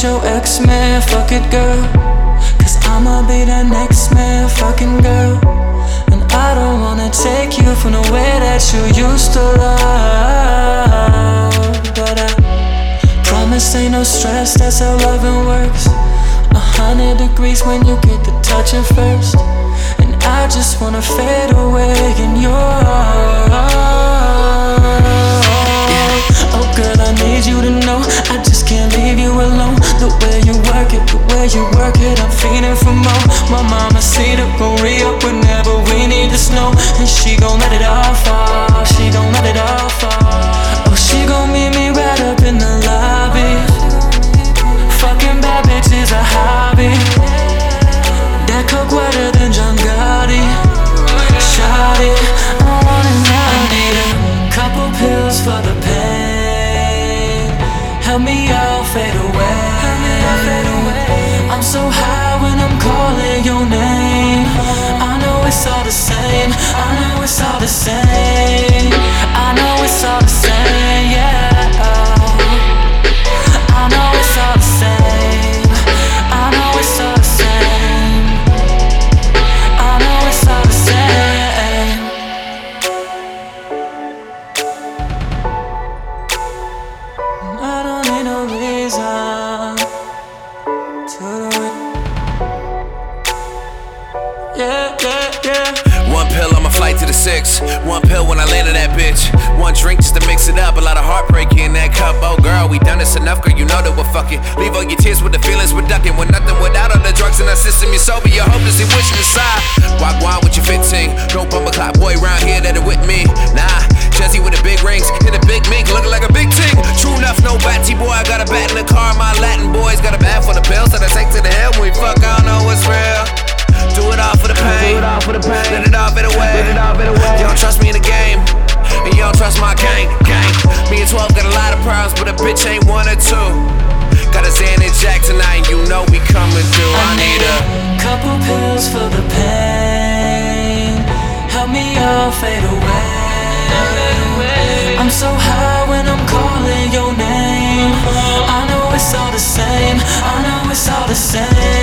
your ex man, fuck it girl. Cause I'ma be that next man, fucking girl. And I don't wanna take you from the way that you used to love. But I promise ain't no stress, that's how loving works. 100 degrees when you get the touching first. And I just wanna fade away in your arms. Oh girl, I need you to know I just can't leave you alone. The way you work it, the way you work it, I'm feeling for more. My mama see the gon' re-up whenever we need the snow. And she gon' let it all fall, she gon' let it all fall. Oh, she gon' meet me right up in the lobby. Fucking bad bitch is a hobby. That coke wetter than John Gotti. Shawty, I want it now. I need a couple pills for the pain. Help me out, fade away. I'm so high when I'm calling your name. I know it's all the same. I know it's all the same. I know it's all the same, yeah. I know it's all the same. I know it's all the same. I know it's all the same. I don't need no reason to do it. Yeah, yeah, yeah. One pill on my flight to the 6. One pill when I landed that bitch. One drink just to mix it up. A lot of heartbreak in that cup. Oh girl, we done this enough, girl. You know that we're fucking. Leave all your tears with the feelings we're ducking. With nothing without all the drugs in our system. You're sober, you're hopeless, you're wishing inside. Walk wine with your 15. No bumper clock boy around here that are with me. Nah, Jesse with the big rings. Hit a big mink, looking like a big ting. True enough, no batty boy. I got a bat in the car. My Latin boys got a bad for the pills that I take to the hell when we fuck. I don't know what's real. Do it all for the pain. Let it all fade away. You don't trust me in the game, and you don't trust my gang. Me and 12 got a lot of problems, but a bitch ain't one or two. Got a Xan and Jack tonight, and you know we coming through. I need a couple pills for the pain. Help me out, fade away. I'm so high when I'm calling your name. I know it's all the same. I know it's all the same.